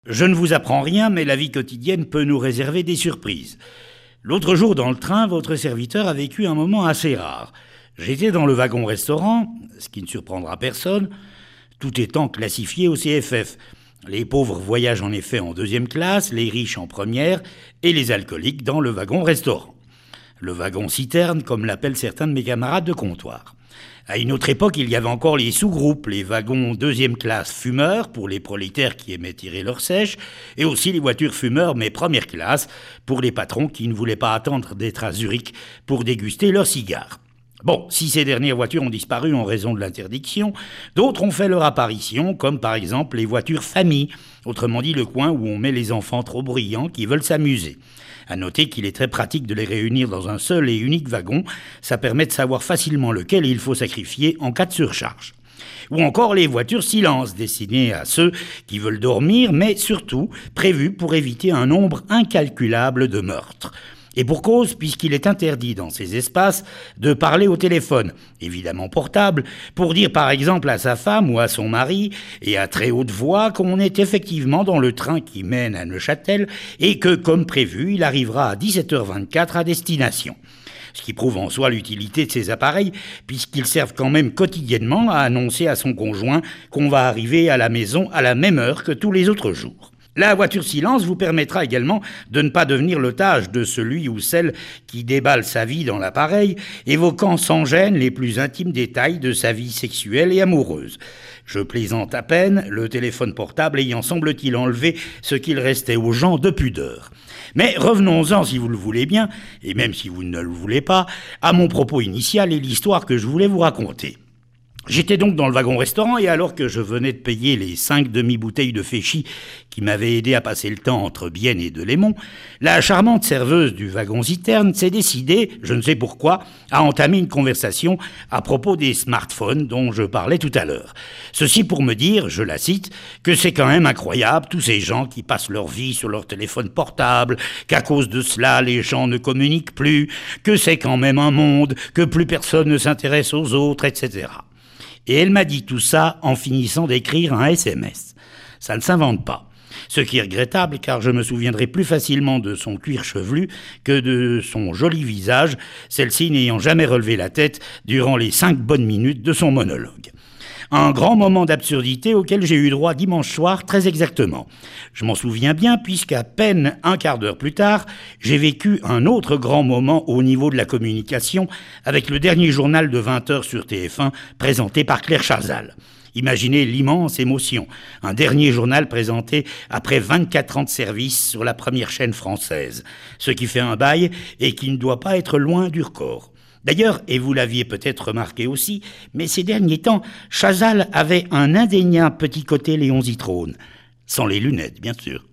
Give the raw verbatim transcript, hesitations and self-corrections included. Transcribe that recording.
Je ne vous apprends rien, mais la vie quotidienne peut nous réserver des surprises. L'autre jour, dans le train, votre serviteur a vécu un moment assez rare. J'étais dans le wagon-restaurant, ce qui ne surprendra personne, tout étant classifié au C F F. Les pauvres voyagent en effet en deuxième classe, les riches en première, et les alcooliques dans le wagon-restaurant. Le wagon-citerne, comme l'appellent certains de mes camarades de comptoir. À une autre époque, il y avait encore les sous-groupes, les wagons deuxième classe fumeurs, pour les prolétaires qui aimaient tirer leur sèche, et aussi les voitures fumeurs, mais première classe, pour les patrons qui ne voulaient pas attendre d'être à Zurich pour déguster leurs cigares. Bon, si ces dernières voitures ont disparu en raison de l'interdiction, d'autres ont fait leur apparition, comme par exemple les voitures famille, autrement dit le coin où on met les enfants trop bruyants qui veulent s'amuser. À noter qu'il est très pratique de les réunir dans un seul et unique wagon, ça permet de savoir facilement lequel il faut sacrifier en cas de surcharge. Ou encore les voitures silence, destinées à ceux qui veulent dormir, mais surtout prévues pour éviter un nombre incalculable de meurtres. Et pour cause, puisqu'il est interdit dans ces espaces de parler au téléphone, évidemment portable, pour dire par exemple à sa femme ou à son mari, et à très haute voix, qu'on est effectivement dans le train qui mène à Neuchâtel et que, comme prévu, il arrivera à dix-sept heures vingt-quatre à destination. Ce qui prouve en soi l'utilité de ces appareils, puisqu'ils servent quand même quotidiennement à annoncer à son conjoint qu'on va arriver à la maison à la même heure que tous les autres jours. La voiture silence vous permettra également de ne pas devenir l'otage de celui ou celle qui déballe sa vie dans l'appareil, évoquant sans gêne les plus intimes détails de sa vie sexuelle et amoureuse. Je plaisante à peine, le téléphone portable ayant semble-t-il enlevé ce qu'il restait aux gens de pudeur. Mais revenons-en, si vous le voulez bien, et même si vous ne le voulez pas, à mon propos initial et l'histoire que je voulais vous raconter. J'étais donc dans le wagon-restaurant et alors que je venais de payer les cinq demi-bouteilles de Féchy qui m'avaient aidé à passer le temps entre Bienne et Delémont, la charmante serveuse du wagon-citerne s'est décidée, je ne sais pourquoi, à entamer une conversation à propos des smartphones dont je parlais tout à l'heure. Ceci pour me dire, je la cite, que c'est quand même incroyable tous ces gens qui passent leur vie sur leur téléphone portable, qu'à cause de cela les gens ne communiquent plus, que c'est quand même un monde, que plus personne ne s'intéresse aux autres, et cetera. Et elle m'a dit tout ça en finissant d'écrire un S M S. Ça ne s'invente pas. Ce qui est regrettable car je me souviendrai plus facilement de son cuir chevelu que de son joli visage, celle-ci n'ayant jamais relevé la tête durant les cinq bonnes minutes de son monologue. Un grand moment d'absurdité auquel j'ai eu droit dimanche soir très exactement. Je m'en souviens bien puisqu'à peine un quart d'heure plus tard, j'ai vécu un autre grand moment au niveau de la communication avec le dernier journal de vingt heures sur T F un présenté par Claire Chazal. Imaginez l'immense émotion. Un dernier journal présenté après vingt-quatre ans de service sur la première chaîne française. Ce qui fait un bail et qui ne doit pas être loin du record. D'ailleurs, et vous l'aviez peut-être remarqué aussi, mais ces derniers temps, Chazal avait un indéniable petit côté Léon Zitrone. Sans les lunettes, bien sûr.